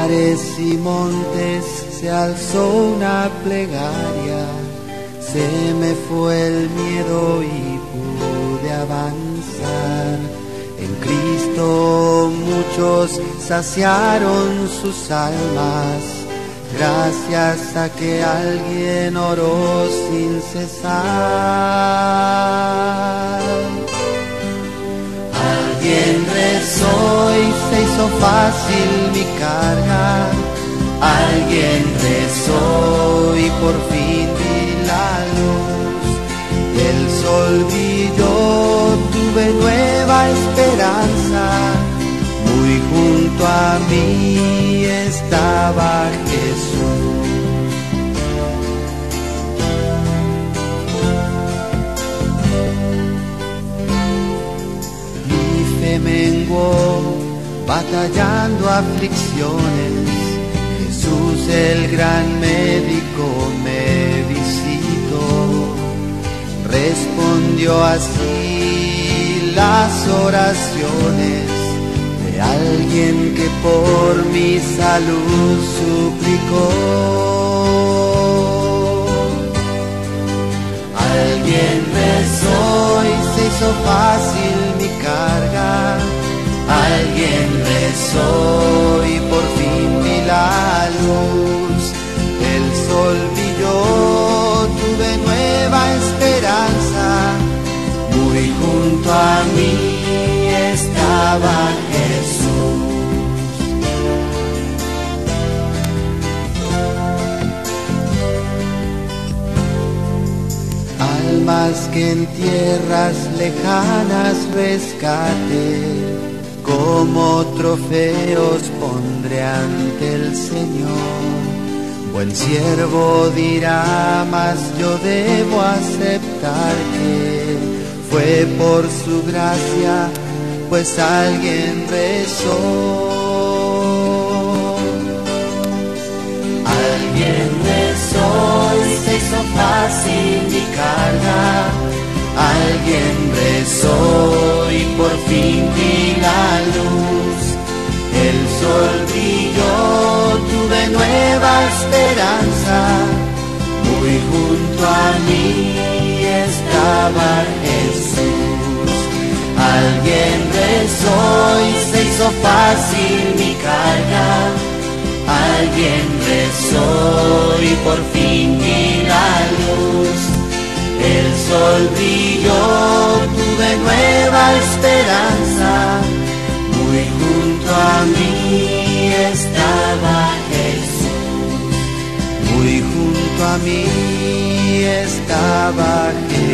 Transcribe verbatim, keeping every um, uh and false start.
mares y montes se alzó una plegaria, se me fue el miedo y pude avanzar. En Cristo muchos saciaron sus almas, gracias a que alguien oró sin cesar. Alguien rezó y se hizo fácil mi carga. Alguien rezó y por fin vi la luz. El sol brilló, tuve nueva esperanza. Muy junto a mí estaba Jesús. Mi fe menguó, batallando aflicciones. Jesús el gran médico me visitó. Respondió así las oraciones de alguien que por mi salud suplicó. Alguien rezó y se hizo fácil mi carga. Alguien rezó y por fin vi la luz. El sol brilló, tuve nueva esperanza. Muy junto a mí estaba Jesús. Almas que en tierras lejanas rescate, como trofeos pondré ante el Señor. Buen siervo dirá, mas yo debo aceptar que fue por su gracia, pues alguien rezó. Alguien rezó y se hizo fácil mi carga. Alguien rezó y por fin vi la luz. El sol brilló, tuve nueva esperanza. Muy junto a mí estaba Jesús. Alguien rezó y se hizo fácil mi carga. Alguien rezó y por fin vi la luz. El sol brilló, tuve nueva esperanza. Muy junto a mí estaba Jesús. Muy junto a mí estaba Jesús.